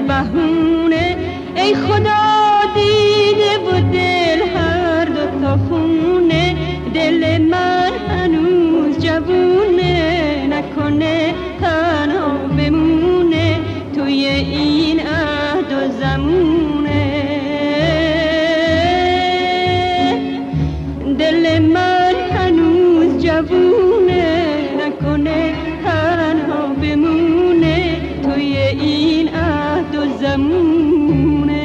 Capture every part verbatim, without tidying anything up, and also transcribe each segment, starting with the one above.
بهونه، ای خدا دیده و دل هر دو تا خونه. دل من هنوز جوونه، نکنه تنها بمونه توی این عهد و زمونه. دل من هنوز جوونه، نکنه تنها بمونه توی این عهد و زمونه.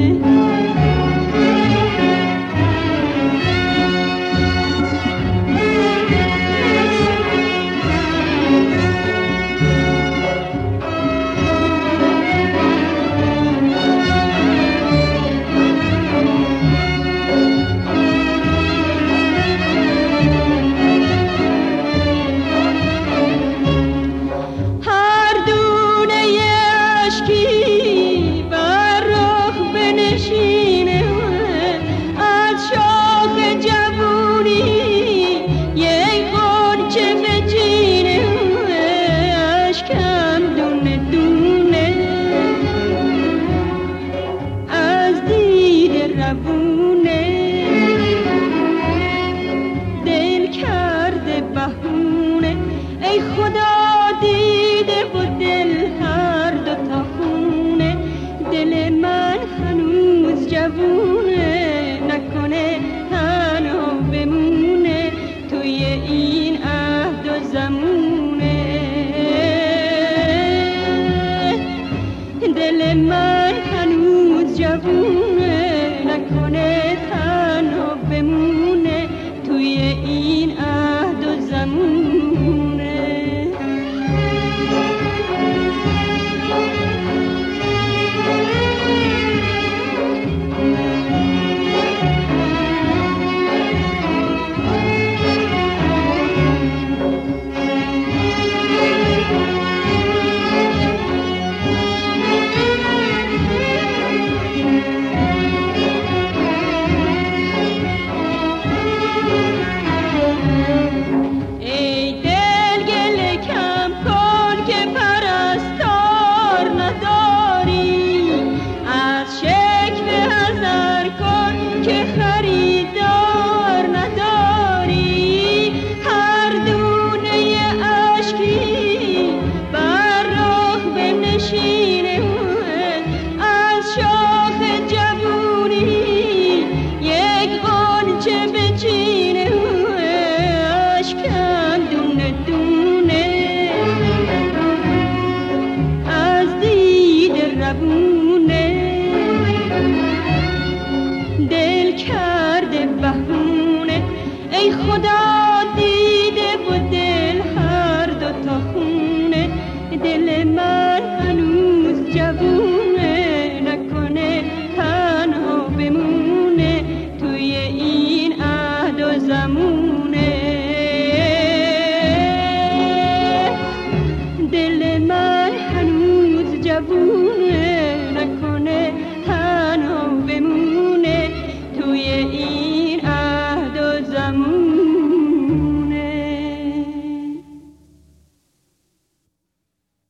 دل کرده بهونه، ای خدا دیده و دل هر دو تا خونه. دل من هنوز جوونه، نکنه تنها بمونه توی این عهد و زمونه. دل من هنوز جوونه، نکنه تنها بمونه توی این عهد و زمونه. دل کرده بهونه، ای خدا دیده و دل هر دو تا خونه. دل من هنوز جوونه، نکنه تنها بمونه توی این عهد و زمونه.